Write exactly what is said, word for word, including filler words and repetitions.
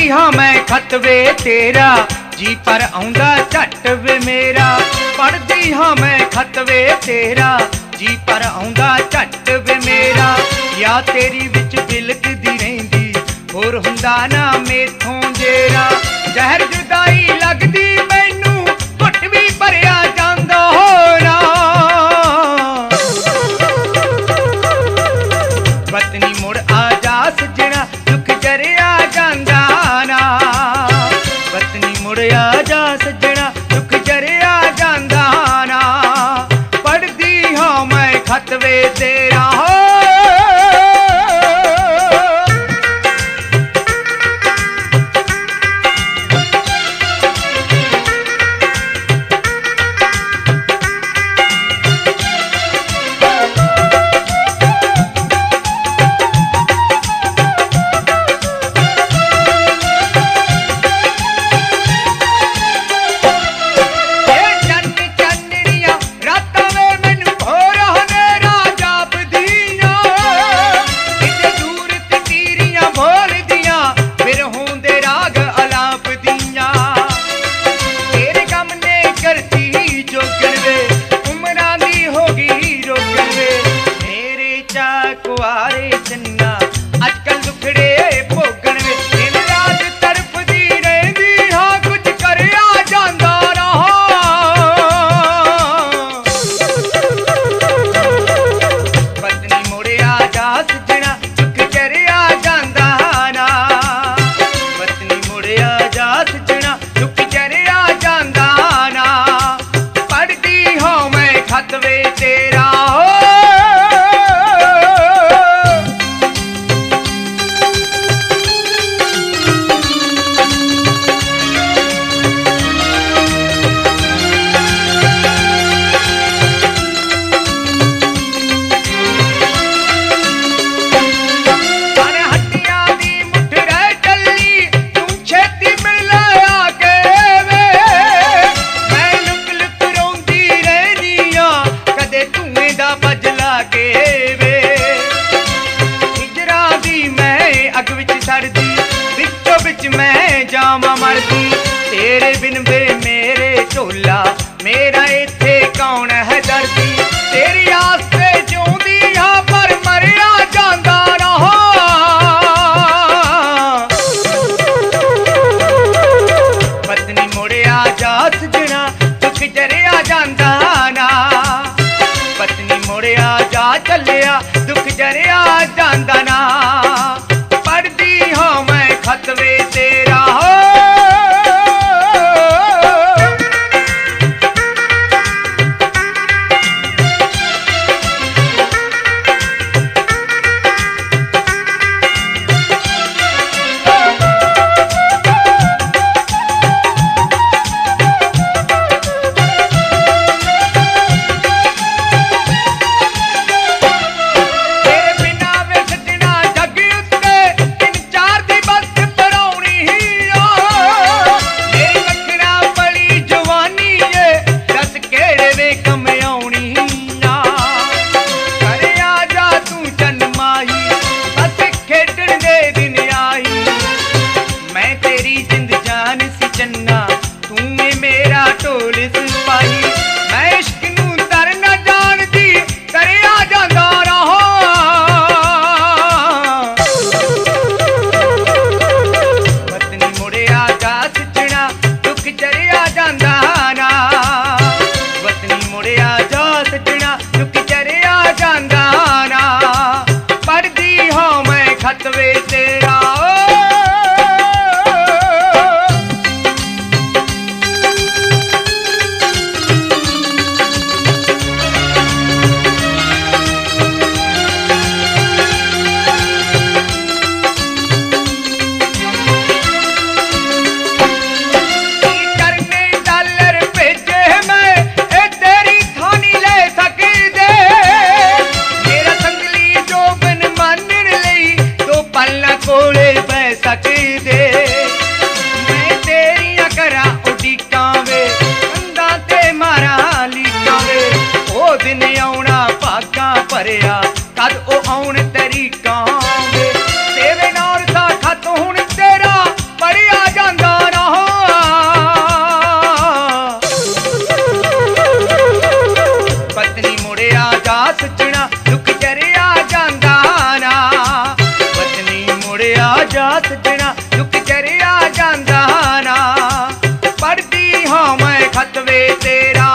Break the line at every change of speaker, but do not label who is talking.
हाँ मैं खत वे तेरा, जी पर आउंदा झट वे मेरा। पढ़दी हाँ मैं खत वे तेरा, जी पर आउंदा झट वे मेरा। या तेरी विच बिलकदी रहिंदी, होर हुंदा ना मेथों जेरा। जहर जुदाई लगदी मैनू, घुट भी भरिया जांदा होना। पत्नी मुड़ आ जा सजना, दुख जरिया जांदा ना। पत्नी मुड़ आ जा सजना, दुख जरिया जांदा ना। पढ़दी हाँ मैं खत वे तेरा हो। कुआरे चन्ना अजकल दुखड़े भोगण वे। दिन रात तरफदी रहिंदी हाँ, कुछ करया जांदा रहा। पत्नी मुड़िया जा सजना, दुख जरिया जांदा ना। पत्नी मुड़िया जा सजना, दुख जरिया जांदा ना। पढ़दी हाँ मैं खत वे तेरा हो। मैं जावा मरदी तेरे बिन वे मेरे ढोला, मेरा इत्थे कौन है दर्दी। तेरी आस्ते जिउंदी हाँ, पर मरिया जांदा रहा। पत्नी मुड़िया जा सजना, दुख जरिया जांदा ना। पत्नी मुड़िया जा चलिया, दुख जरिया जांदा ना। पढ़दी हाँ मैं खत वे तेरा हो। खत वे तेरा भरिया कद ओ आउण तेरी कांग तेरे नाल सा खत हुण तेरा बड़ी ਸਜਣਾ ਦੁੱਖ ਚਰਿਆ ਜਾਂਦਾ ਨਾ। ਪੜ੍ਹਦੀ ਹਾਂ ਮੈਂ ਖਤ ਵੇ ਤੇਰਾ